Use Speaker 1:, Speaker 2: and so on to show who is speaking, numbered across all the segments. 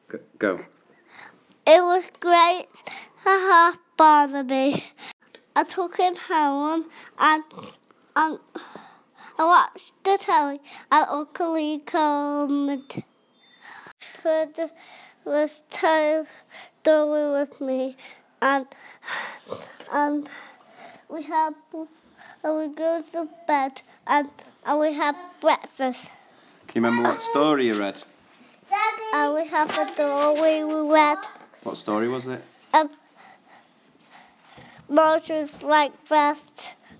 Speaker 1: Go.
Speaker 2: It was great to have Barnaby. I took him home and I watched the telly and Uncle Lee commented. Fred was time doing with me and we go to bed and we have breakfast.
Speaker 1: Can you remember what story you read?
Speaker 2: And we have a story we read.
Speaker 1: What story was it?
Speaker 2: Moses like best.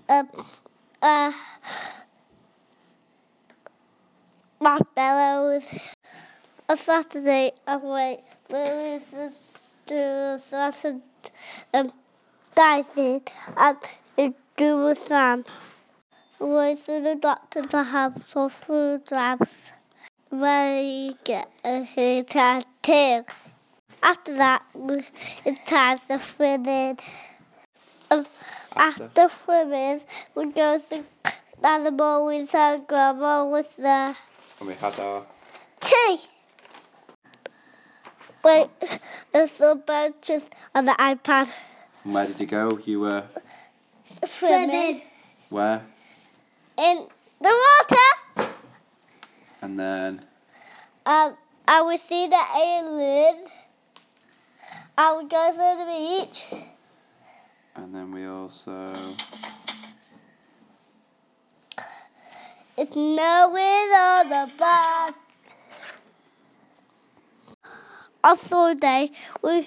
Speaker 2: Marshmallows. On Saturday, I went to Saturday dicing and it do with Sam. We went to the doctor to have some food jabs. We get a hair tattoo. After that, it's time to swim. After swimming, we go to animal with our grandma was there.
Speaker 1: And we had our
Speaker 2: Tea! Wait, there's some benches on the iPad.
Speaker 1: And where did you go? You were
Speaker 2: Swimming.
Speaker 1: where?
Speaker 2: In the water.
Speaker 1: And then
Speaker 2: I would see the alien. I would go to the beach.
Speaker 1: and then we also
Speaker 2: It's snowing on the bar. On Sunday, we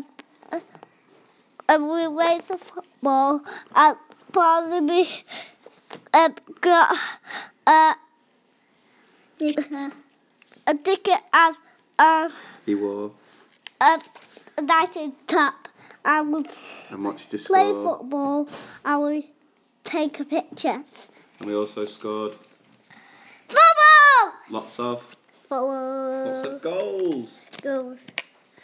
Speaker 2: went to football and probably got a ticket and
Speaker 1: he wore
Speaker 2: a nice top. And we
Speaker 1: and watched you
Speaker 2: play
Speaker 1: score.
Speaker 2: football and we take pictures.
Speaker 1: And we also scored
Speaker 2: Football!
Speaker 1: lots of
Speaker 2: Football.
Speaker 1: goals.
Speaker 2: Goals.